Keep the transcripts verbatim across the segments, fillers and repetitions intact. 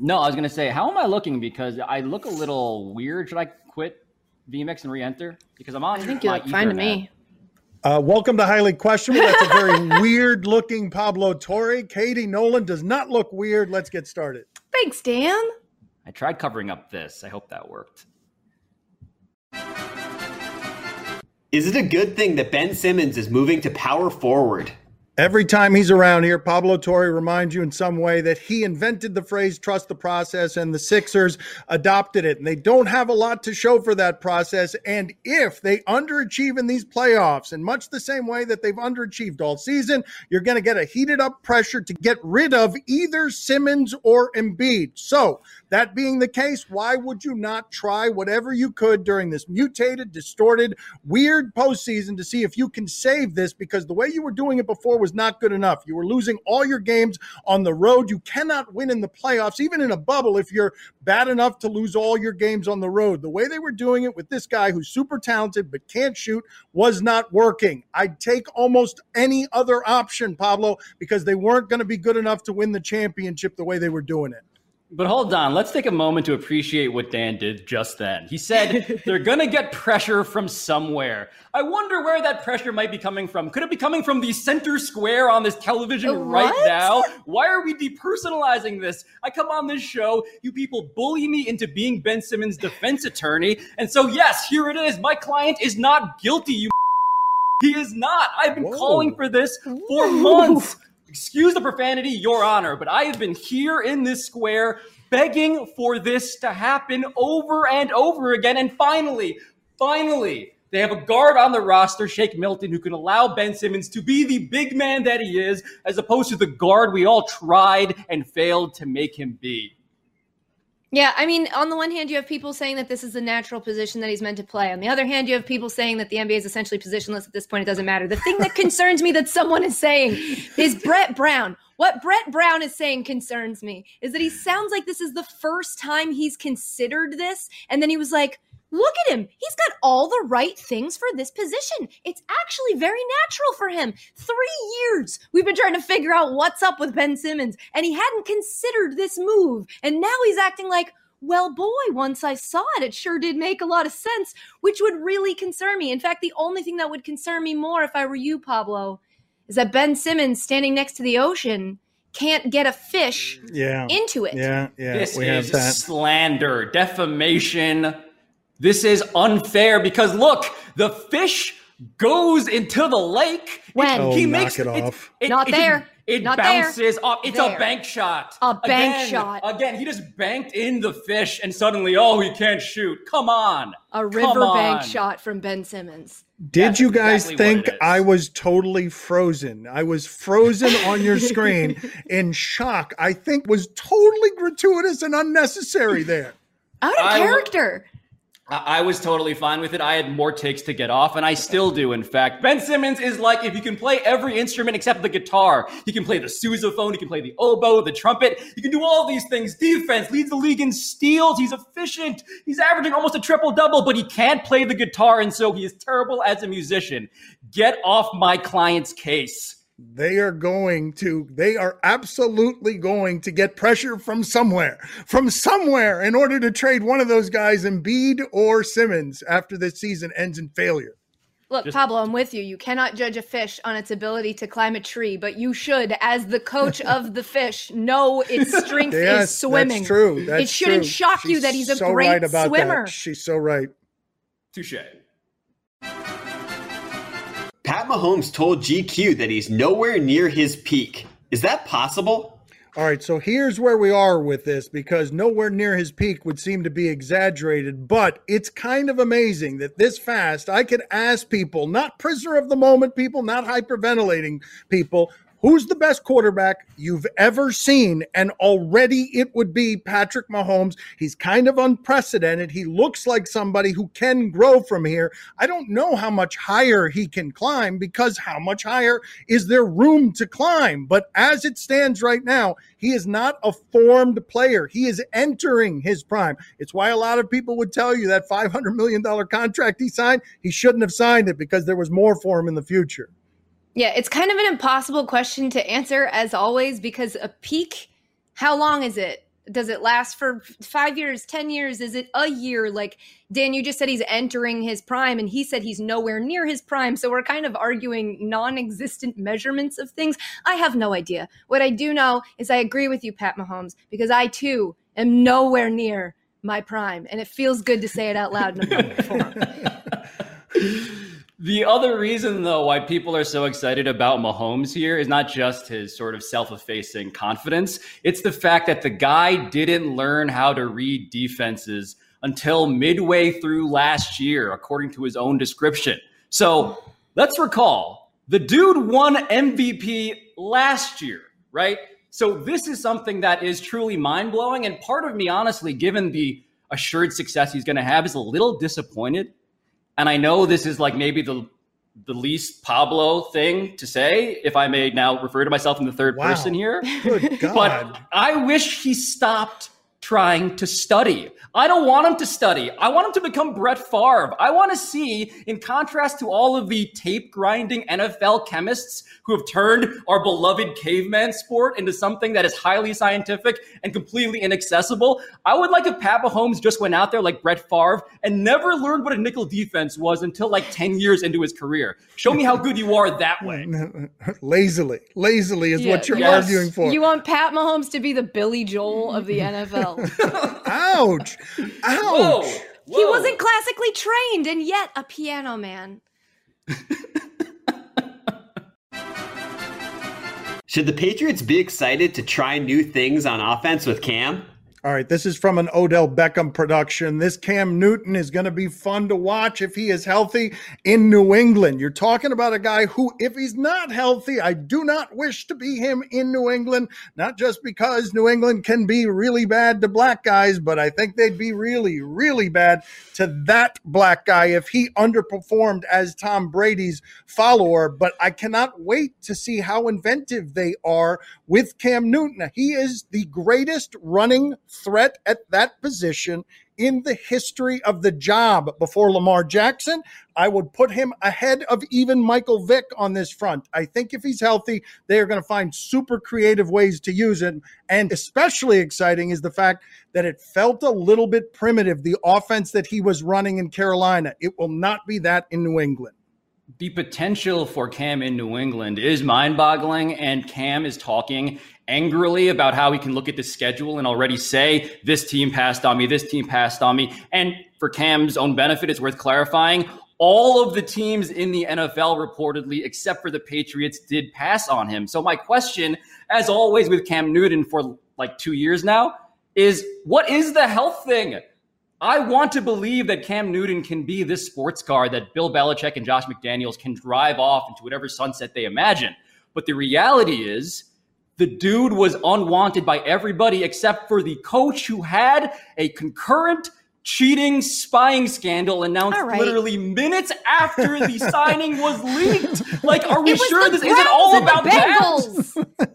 No, I was going to say, how am I looking? Because I look a little weird. Should I quit V MIX and re-enter? Because I'm on I think you look fine to me. Uh, welcome to Highly Questionable. That's a very weird-looking Pablo Torre. Katie Nolan does not look weird. Let's get started. Thanks, Dan. I tried covering up this. I hope that worked. Is it a good thing that Ben Simmons is moving to power forward? Every time he's around here, Pablo Torre reminds you in some way that he invented the phrase trust the process, and the Sixers adopted it. And they don't have a lot to show for that process. And if they underachieve in these playoffs, in much the same way that they've underachieved all season, you're going to get a heated up pressure to get rid of either Simmons or Embiid. So that being the case, why would you not try whatever you could during this mutated, distorted, weird postseason to see if you can save this? Because the way you were doing it before was not good enough. You were losing all your games on the road. You cannot win in the playoffs, even in a bubble, if you're bad enough to lose all your games on the road. The way they were doing it with this guy who's super talented but can't shoot was not working. I'd take almost any other option, Pablo, because they weren't going to be good enough to win the championship the way they were doing it. But hold on, let's take a moment to appreciate what Dan did just then. He said they're going to get pressure from somewhere. I wonder where that pressure might be coming from. Could it be coming from the center square on this television What? right now? Why are we depersonalizing this? I come on this show, you people bully me into being Ben Simmons' defense attorney. And so, yes, here it is. My client is not guilty, you He is not. I've been Whoa. calling for this for months. Excuse the profanity, Your Honor, but I have been here in this square begging for this to happen over and over again. And finally, finally, they have a guard on the roster, Shake Milton, who can allow Ben Simmons to be the big man that he is, as opposed to the guard we all tried and failed to make him be. Yeah, I mean, on the one hand, you have people saying that this is the natural position that he's meant to play. On the other hand, you have people saying that the N B A is essentially positionless at this point. It doesn't matter. The thing that concerns me that someone is saying is Brett Brown. What Brett Brown is saying concerns me is that he sounds like this is the first time he's considered this. And then he was like, look at him. He's got all the right things for this position. It's actually very natural for him. Three years we've been trying to figure out what's up with Ben Simmons, and he hadn't considered this move. And now he's acting like, well, boy, once I saw it, it sure did make a lot of sense, which would really concern me. In fact, the only thing that would concern me more if I were you, Pablo, is that Ben Simmons standing next to the ocean can't get a fish yeah. into it. Yeah, yeah, This we is have that. slander, defamation. This is unfair because, look, the fish goes into the lake. When? Oh, he knock makes it it off. It, Not it, there. It Not bounces there. off. It's There. a bank shot. A bank Again, shot. Again, he just banked in the fish and suddenly, oh, he can't shoot. Come on. A Come riverbank on. shot from Ben Simmons. Did That's you guys exactly what think it is. I was totally frozen? I was frozen on your screen in shock. I think was totally gratuitous and unnecessary there. Out of I w- character. I I was totally fine with it. I had more takes to get off, and I still do, in fact. Ben Simmons is like, if you can play every instrument except the guitar, he can play the sousaphone, he can play the oboe, the trumpet, he can do all these things. Defense, leads the league in steals, he's efficient, he's averaging almost a triple-double, but he can't play the guitar, and so he is terrible as a musician. Get off my client's case. They are going to, they are absolutely going to get pressure from somewhere, from somewhere in order to trade one of those guys, Embiid or Simmons, after this season ends in failure. Look, Just- Pablo, I'm with you. You cannot judge a fish on its ability to climb a tree, but you should, as the coach of the fish, know its strength Yes, is swimming. that's true. That's it shouldn't true. shock you She's that he's a so great right about swimmer. that. She's so right. Touche. Pat Mahomes told G Q that he's nowhere near his peak. Is that possible? All right, so here's where we are with this, because nowhere near his peak would seem to be exaggerated, but it's kind of amazing that this fast I could ask people, not prisoner of the moment people, not hyperventilating people, who's the best quarterback you've ever seen? And already it would be Patrick Mahomes. He's kind of unprecedented. He looks like somebody who can grow from here. I don't know how much higher he can climb, because how much higher is there room to climb? But as it stands right now, he is not a formed player. He is entering his prime. It's why a lot of people would tell you that five hundred million dollars contract he signed, he shouldn't have signed it because there was more for him in the future. Yeah, it's kind of an impossible question to answer, as always, because a peak, how long is it? does it last for five years, ten years? Is it a year? Like, Dan, you just said he's entering his prime, and he said he's nowhere near his prime. So we're kind of arguing non-existent measurements of things. I have no idea. What I do know is I agree with you, Pat Mahomes, because I too am nowhere near my prime, and it feels good to say it out loud in a public forum. The other reason, though, why people are so excited about Mahomes here is not just his sort of self-effacing confidence. It's the fact that the guy didn't learn how to read defenses until midway through last year, according to his own description. So let's recall, the dude won M V P last year, right? So this is something that is truly mind-blowing. And part of me, honestly, given the assured success he's going to have, is a little disappointed. And I know this is like maybe the the least Pablo thing to say, if I may now refer to myself in the third Wow. person here. Good God. But I wish he stopped trying to study. I don't want him to study. I want him to become Brett Favre. I want to see, in contrast to all of the tape-grinding N F L chemists who have turned our beloved caveman sport into something that is highly scientific and completely inaccessible, I would like if Pat Mahomes just went out there like Brett Favre and never learned what a nickel defense was until like ten years into his career. Show me how good you are that way. lazily, lazily is Yeah, what you're yes. arguing for. You want Pat Mahomes to be the Billy Joel of the N F L. Ouch! Ouch! Whoa, He whoa. wasn't classically trained and yet a piano man. Should the Patriots be excited to try new things on offense with Cam? All right, this is from an Odell Beckham production. This Cam Newton is going to be fun to watch if he is healthy in New England. You're talking about a guy who, if he's not healthy, I do not wish to be him in New England, not just because New England can be really bad to black guys, but I think they'd be really, really bad to that black guy if he underperformed as Tom Brady's follower. But I cannot wait to see how inventive they are with Cam Newton. He is the greatest running threat at that position in the history of the job before Lamar Jackson. I would put him ahead of even Michael Vick on this front. I think if he's healthy, they are going to find super creative ways to use it. And especially exciting is the fact that it felt a little bit primitive, the offense that he was running in Carolina. It will not be that in New England. The potential for Cam in New England is mind-boggling, and Cam is talking angrily about how he can look at the schedule and already say, this team passed on me, this team passed on me. And for Cam's own benefit, it's worth clarifying, all of the teams in the N F L reportedly, except for the Patriots, did pass on him. So my question, as always with Cam Newton for like two years now, is what is the health thing? I want to believe that Cam Newton can be this sports car that Bill Belichick and Josh McDaniels can drive off into whatever sunset they imagine. But the reality is the dude was unwanted by everybody except for the coach who had a concurrent cheating spying scandal announced All right. literally minutes after the signing was leaked. Like, are we It was sure the this isn't all Browns about and the that? Bengals.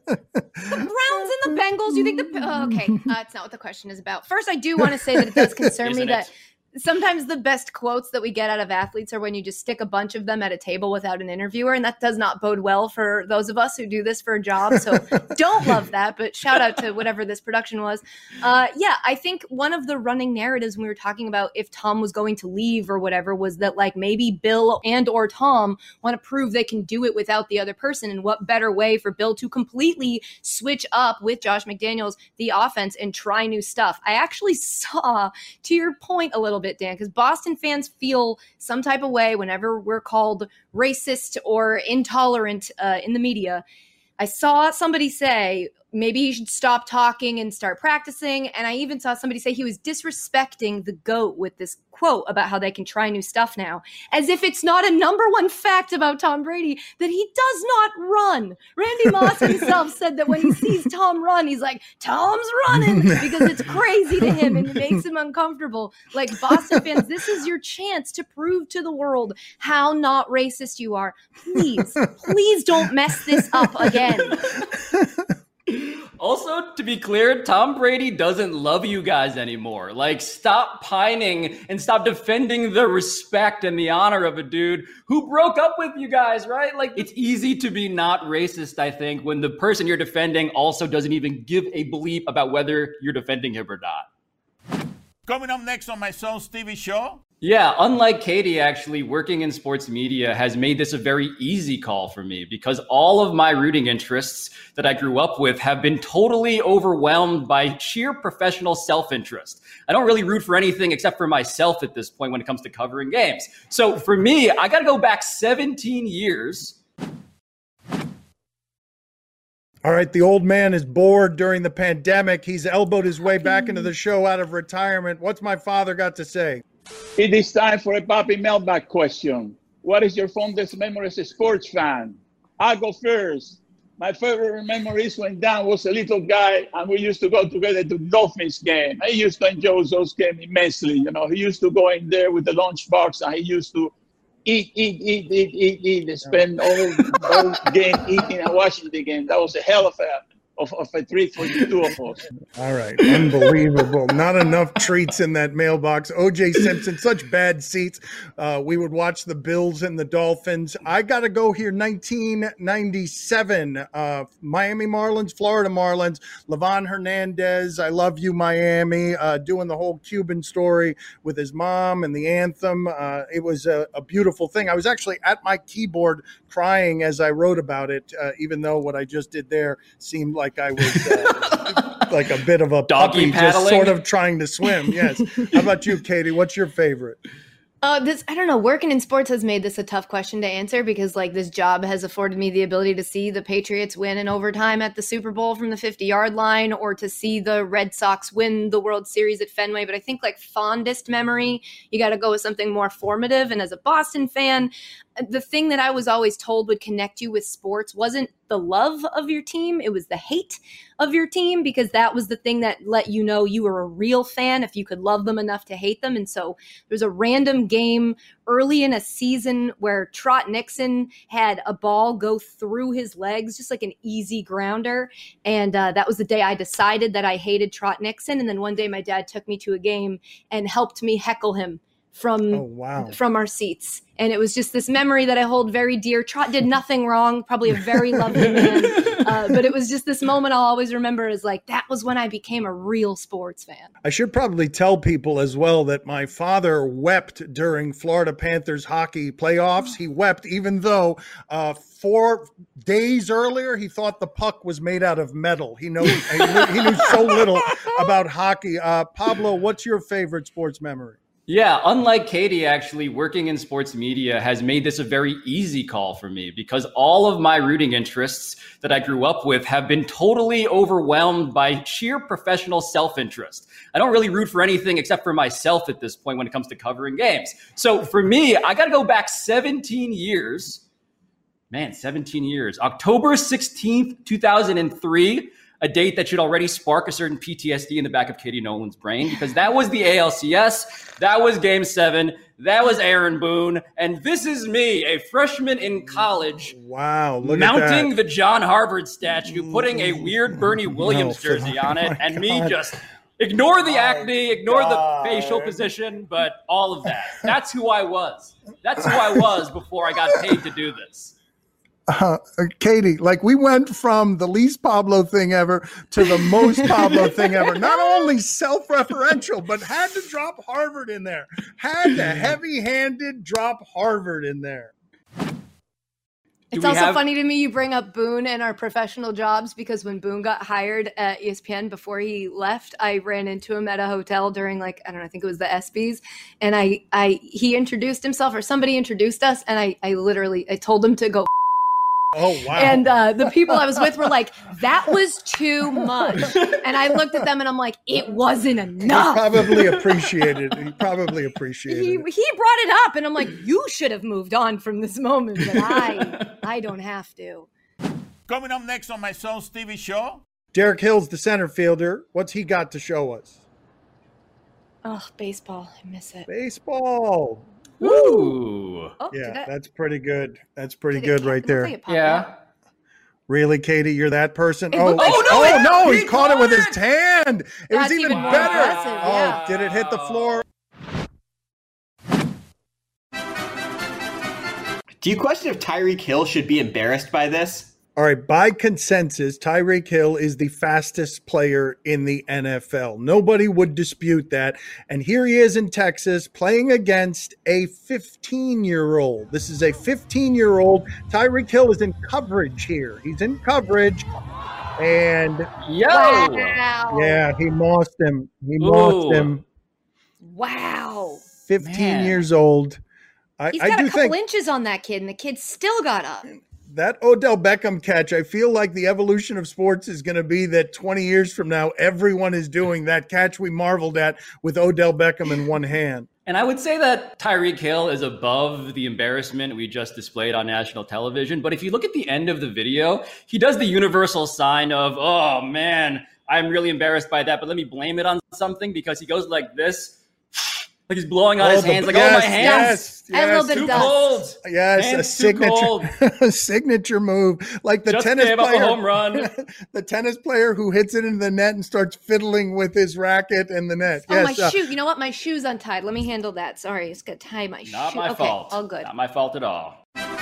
The Browns and the Bengals. You think the oh, okay? Uh, that's not what the question is about. First, I do want to say that it does concern me Isn't that it? sometimes the best quotes that we get out of athletes are when you just stick a bunch of them at a table without an interviewer, and that does not bode well for those of us who do this for a job. So don't love that, but shout out to whatever this production was. Uh, yeah, I think one of the running narratives when we were talking about if Tom was going to leave or whatever was that like maybe Bill and or Tom want to prove they can do it without the other person, and what better way for Bill to completely switch up with Josh McDaniels the offense and try new stuff. I actually saw, to your point a little bit, Dan, because Boston fans feel some type of way whenever we're called racist or intolerant uh, in the media. I saw somebody say maybe he should stop talking and start practicing. And I even saw somebody say he was disrespecting the GOAT with this quote about how they can try new stuff now, as if it's not a number one fact about Tom Brady that he does not run. Randy Moss himself said that when he sees Tom run, he's like, Tom's running, because it's crazy to him and it makes him uncomfortable. Like, Boston fans, this is your chance to prove to the world how not racist you are. Please, please don't mess this up again. Also, to be clear, Tom Brady doesn't love you guys anymore. Like, stop pining and stop defending the respect and the honor of a dude who broke up with you guys, right? Like, it's easy to be not racist, I think, when the person you're defending also doesn't even give a bleep about whether you're defending him or not. Coming up next on my son's T V show. Yeah, unlike Katie, actually, working in sports media has made this a very easy call for me because all of my rooting interests that I grew up with have been totally overwhelmed by sheer professional self-interest. I don't really root for anything except for myself at this point when it comes to covering games. So for me, I got to go back seventeen years. All right, the old man is bored during the pandemic. He's elbowed his way back into the show out of retirement. What's my father got to say? It is time for a Papi mailbag question. What is your fondest memory as a sports fan? I'll go first. My favorite memory is when Dan was a little guy and we used to go together to Dolphins game. I used to enjoy those games immensely. You know, he used to go in there with the lunchbox and he used to eat, eat, eat, eat, eat, eat, and spend all, all game eating and watching the game. That was a hell of a Of, of a treat for the two of us. All right. Unbelievable. Not enough treats in that mailbox. O J Simpson, such bad seats. Uh, we would watch the Bills and the Dolphins. I got to go here. nineteen ninety-seven. Uh, Miami Marlins, Florida Marlins. Levon Hernandez. I love you, Miami. Uh, doing the whole Cuban story with his mom and the anthem. Uh, it was a, a beautiful thing. I was actually at my keyboard crying as I wrote about it, uh, even though what I just did there seemed like Like I was uh, like a bit of a doggy puppy, paddling, just sort of trying to swim. Yes. How about you, Katie? What's your favorite? Uh, this I don't know. Working in sports has made this a tough question to answer because, like, this job has afforded me the ability to see the Patriots win in overtime at the Super Bowl from the fifty-yard line, or to see the Red Sox win the World Series at Fenway. But I think, like, fondest memory, you got to go with something more formative. And as a Boston fan, the thing that I was always told would connect you with sports wasn't the love of your team. It was the hate of your team, because that was the thing that let you know you were a real fan if you could love them enough to hate them. And so there's a random game early in a season where Trot Nixon had a ball go through his legs, just like an easy grounder. And uh, that was the day I decided that I hated Trot Nixon. And then one day my dad took me to a game and helped me heckle him from, oh, wow. from our seats. And it was just this memory that I hold very dear. Trot did nothing wrong, probably a very lovely man. Uh, but it was just this moment I'll always remember, is like, that was when I became a real sports fan. I should probably tell people as well that my father wept during Florida Panthers hockey playoffs. He wept even though uh, four days earlier he thought the puck was made out of metal. He knows he knew, he knew so little about hockey. Uh, Pablo, what's your favorite sports memory? Yeah, unlike Katie, actually, working in sports media has made this a very easy call for me because all of my rooting interests that I grew up with have been totally overwhelmed by sheer professional self-interest. I don't really root for anything except for myself at this point when it comes to covering games. So for me, I got to go back seventeen years. Man, seventeen years. October sixteenth, two thousand three. A date that should already spark a certain P T S D in the back of Katie Nolan's brain, because that was the A L C S, that was Game seven, that was Aaron Boone, and this is me, a freshman in college, wow, look mounting at that. the John Harvard statue, putting a weird Bernie Williams no, jersey on it, oh and God. me just ignore the acne, ignore God. the facial position, but all of that. That's who I was. That's who I was before I got paid to do this. Uh, Katie, like, we went from the least Pablo thing ever to the most Pablo thing ever. Not only self-referential, but had to drop Harvard in there. Had to heavy-handed drop Harvard in there. It's we also have- funny to me you bring up Boone and our professional jobs, because when Boone got hired at E S P N before he left, I ran into him at a hotel during, like, I don't know, I think it was the ESPYs. And I, I, he introduced himself, or somebody introduced us. And I, I literally, I told him to go. Oh, wow. And uh, the people I was with were like, that was too much. And I looked at them and I'm like, it wasn't enough. He probably appreciated it. He probably appreciated He, it. he brought it up and I'm like, you should have moved on from this moment, but I, I don't have to. Coming up next on my son's T V show. Derek Hill's the center fielder. What's he got to show us? Oh, baseball. I miss it. Baseball. Ooh. Oh, Yeah, did I- that's pretty good. That's pretty did it- good right it looks like there. it popped Yeah. out. Really, Katie, you're that person? It Oh, looked like- oh, Oh, no, no, he he caught it with his caught hand. It That's was even, even more better. impressive, yeah. Oh, did it hit the floor? Do you question if Tyreek Hill should be embarrassed by this? All right, by consensus, Tyreek Hill is the fastest player in the N F L. Nobody would dispute that. And here he is in Texas playing against a fifteen-year-old. This is a fifteen-year-old. Tyreek Hill is in coverage here. He's in coverage. And Yo! Wow. yeah, he mossed him. He Ooh. mossed him. Wow. fifteen Man. years old. I, He's I got do a couple think inches on that kid, and the kid still got up. that Odell Beckham catch, I feel like the evolution of sports is going to be that twenty years from now, everyone is doing that catch we marveled at with Odell Beckham in one hand. And I would say that Tyreek Hill is above the embarrassment we just displayed on national television. But if you look at the end of the video, he does the universal sign of, oh man, I'm really embarrassed by that, but let me blame it on something, because he goes like this, like he's blowing on Oh, his the- hands, like, yes, oh, my hands. yes, And a little yes. bit Too of dust. cold. Yes, Hands a too cold. signature, a signature move, like the Just tennis gave up player, a home run. the tennis player who hits it into the net and starts fiddling with his racket in the net. Oh, Yes, my uh, shoe. You know what? My shoe's untied. Let me handle that. Sorry, it's got to tie my shoe. Not my okay, fault. all good. Not my fault at all.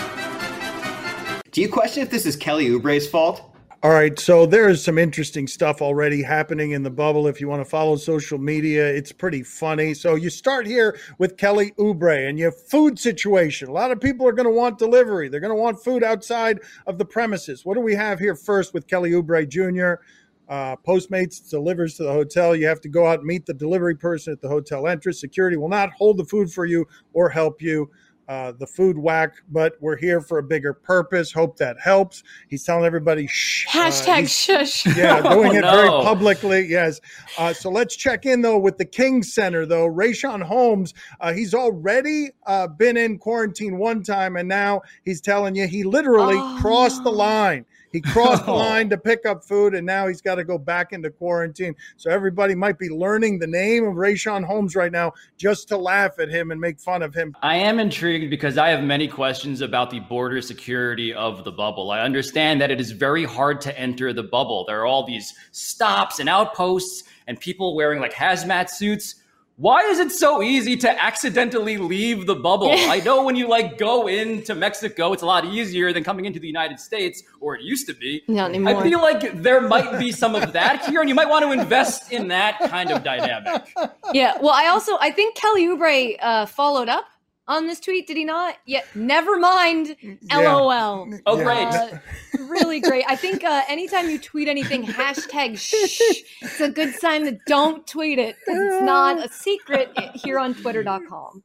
Do you question if this is Kelly Oubre's fault? All right, so there is some interesting stuff already happening in the bubble. If you want to follow social media, it's pretty funny. So you start here with Kelly Oubre and your food situation. A lot of people are going to want delivery. They're going to want food outside of the premises. What do we have here first with Kelly Oubre Junior? Uh, Postmates delivers to the hotel. You have to go out and meet the delivery person at the hotel entrance. Security will not hold the food for you or help you. Uh, the food whack, but we're here for a bigger purpose. Hope that helps. He's telling everybody, shh. Uh, Hashtag he's- shush. yeah, doing Oh, it very no. publicly. Yes. Uh, so let's check in though with the Kings Center though. Rayshawn Holmes, uh, he's already uh, been in quarantine one time, and now he's telling you he literally Oh, crossed the no. line. He crossed the Oh. line to pick up food, and now he's got to go back into quarantine. So everybody might be learning the name of Rayshawn Holmes right now just to laugh at him and make fun of him. I am intrigued because I have many questions about the border security of the bubble. I understand that it is very hard to enter the bubble. There are all these stops and outposts and people wearing like hazmat suits. Why is it so easy to accidentally leave the bubble? I know when you like go into Mexico, it's a lot easier than coming into the United States, or it used to be. Not anymore. I feel like there might be some of that here, and you might want to invest in that kind of dynamic. Yeah. Well, I also I think Kelly Oubre uh, followed up on this tweet. Did he not? Yeah. Never mind. LOL. Oh, Yeah. great. Uh, really great. I think uh, anytime you tweet anything, hashtag shh, it's a good sign that don't tweet it, because it's not a secret here on twitter dot com.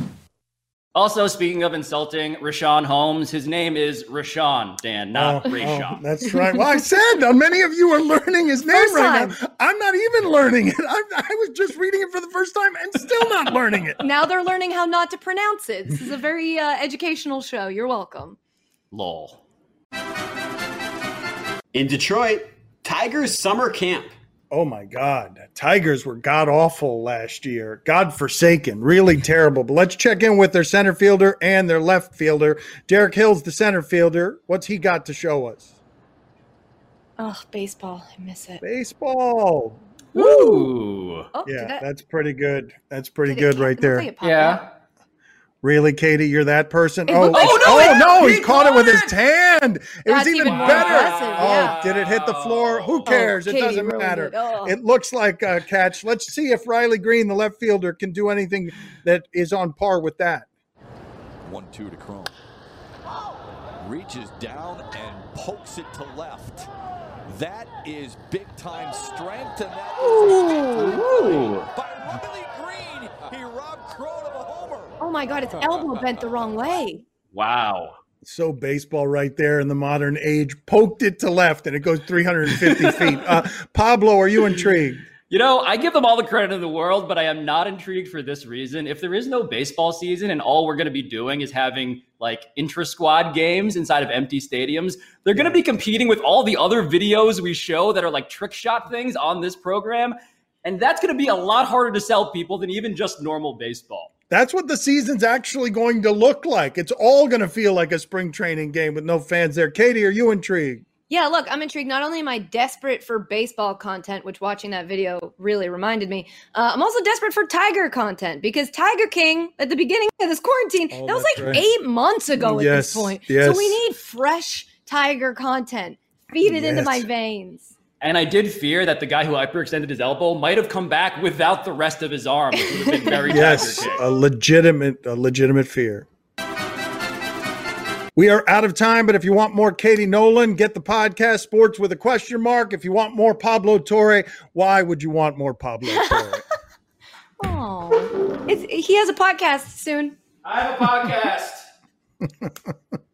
Also, speaking of insulting Rashawn Holmes, his name is Rashawn, Dan, not Oh, Rayshawn. oh, that's right. Well, I said uh, many of you are learning his name First right time. now. I'm not even learning it. I, I was just reading it for the first time and still not learning it. Now they're learning how not to pronounce it. This is a very uh, educational show. You're welcome. Lol. In Detroit, Tigers summer camp. Oh my God. Tigers were god awful last year. God forsaken. Really terrible. But let's check in with their center fielder and their left fielder. Derek Hill's the center fielder. What's he got to show us? Oh, baseball. I miss it. Baseball. Woo! Oh, did Yeah, that, that's pretty good. That's pretty did it good ca- right it looks like there. it popped Yeah. out. Really, Katie, you're that person? It Oh, looked like- oh, Oh, no, no, he he caught it with his caught hand. It That's was even, even more better. impressive, yeah. Oh, did it hit the floor? Who cares? Oh, it Katie doesn't ruined matter. it. Oh. It looks like a catch. Let's see if Riley Green, the left fielder, can do anything that is on par with that. one two to Chrome. Reaches down and pokes it to left. That is big-time strength, and that is a Ooh. by Riley Green. He robbed Chrome of a homer. Oh my God, its elbow bent the wrong way. Wow. So baseball right there in the modern age. Poked it to left, and it goes three hundred fifty feet. Uh, Pablo, are you intrigued? You know, I give them all the credit in the world, but I am not intrigued for this reason. If there is no baseball season and all we're going to be doing is having like intra-squad games inside of empty stadiums, they're going to be competing with all the other videos we show that are like trick shot things on this program. And that's going to be a lot harder to sell people than even just normal baseball. That's what the season's actually going to look like. It's all going to feel like a spring training game with no fans there. Katie, are you intrigued? Yeah, look, I'm intrigued. Not only am I desperate for baseball content, which watching that video really reminded me, uh, I'm also desperate for Tiger content because Tiger King at the beginning of this quarantine, Oh, that was that's like right. eight months ago at Yes, this point. yes. So we need fresh Tiger content. Feed it into Yes. my veins. And I did fear that the guy who hyperextended his elbow might have come back without the rest of his arm, which would have been very Yes, Tiger King. a legitimate, a legitimate fear. We are out of time, but if you want more Katie Nolan, get the podcast Sports with a Question Mark. If you want more Pablo Torre, why would you want more Pablo Torre? Oh, it's, he has a podcast soon. I have a podcast.